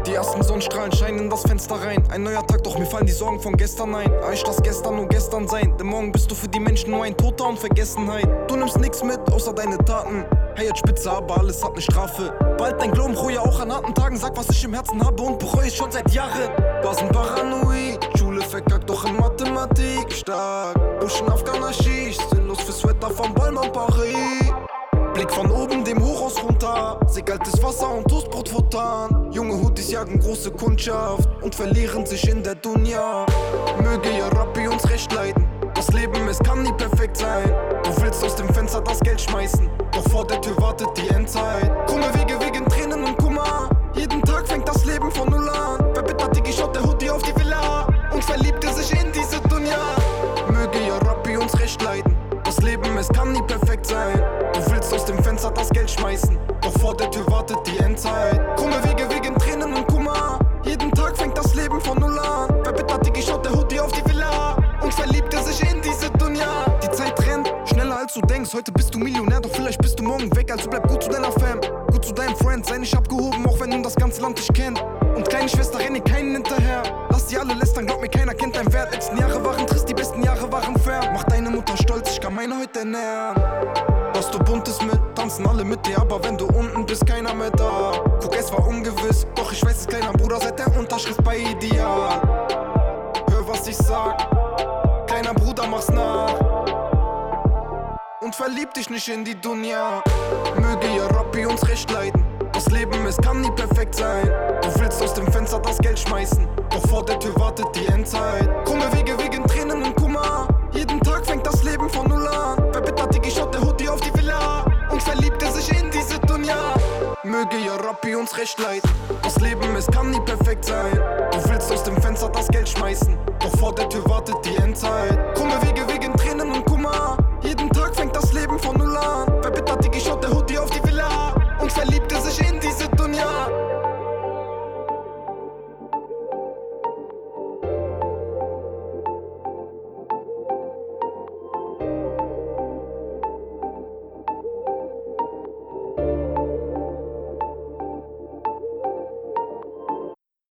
Die ersten Sonnenstrahlen scheinen in das Fenster rein. Ein neuer Tag, doch mir fallen die Sorgen von gestern ein. Ich lass gestern nur gestern sein, denn morgen bist du für die Menschen nur ein Toter und Vergessenheit. Du nimmst nix mit, außer deine Taten. Hey, jetzt Spitze, aber alles hat ne Strafe. Bald dein Glauben ruhe auch an harten Tagen. Sag, was ich im Herzen habe und bereue es schon seit Jahren. War sind paranoid, Schule verkackt, doch in Mathematik stark. Buschen Afghaner Schicht, sinnlos fürs Wetter vom Balmain Paris. Blick von oben dem Hochhaus runter, seh kaltes Wasser und Toastbrot futtern. Junge Hoodies jagen große Kundschaft und verlieren sich in der Dunja. Möge ja Rabbi uns recht leiden, das Leben, es kann nie perfekt sein. Du willst aus dem Fenster das Geld schmeißen, doch vor der Tür wartet die Endzeit. Krumme Wege wegen Tränen und Kummer, jeden Tag fängt das Leben von null an. Verbittert Digi schaut der Hoodie auf die Villa und verliebte sich in diese Dunja. Möge ja Rabbi uns recht leiden, das Leben, es kann nie perfekt sein. Du willst aus dem Fenster das Geld schmeißen, doch vor der Tür wartet die Endzeit. Krumme Wege wegen Tränen und Kummer, jeden Tag fängt das Leben von null an. Verbittert Digi schaut der Hoodie auf die Villa und verliebte sich in diese Dunja. Die Zeit rennt, schneller als du denkst. Heute bist du Millionär, doch vielleicht bist du morgen weg. Also bleib gut zu deiner Fam, gut zu deinem Friend. Sei nicht abgehoben, auch wenn nun das ganze Land dich kennt. Und kleine Schwester, renne keinen hinterher. Lass die alle lästern, glaub mir, keiner kennt deinen Wert. Letzten Jahre waren trist, die besten Jahre waren fair. Mach deine Mutter stolz, ich kann meine heute ernähren. Was du buntes mit, tanzen alle mit dir, aber wenn du unten bist, keiner mehr da. Guck, es war ungewiss, doch ich weiß es, kleiner Bruder, seit der Unterschrift bei Ideal. Hör, was ich sag, kleiner Bruder, mach's nach. Und verlieb dich nicht in die Dunja. Möge ja Rabbi uns recht leiden, das Leben, es kann nie perfekt sein. Du willst aus dem Fenster das Geld schmeißen, doch vor der Tür wartet die Endzeit. Krumme Wege wegen Tränen und Kummer, jeden Tag fängt das Leben von null an. Verbittert Digi schaut der Hoodie auf die Villa und verliebte sich in diese Dunja. Möge ja Rabbi uns recht leiden, das Leben, es kann nie perfekt sein. Du willst aus dem Fenster das Geld schmeißen, doch vor der Tür wartet die Endzeit. Krumme Wege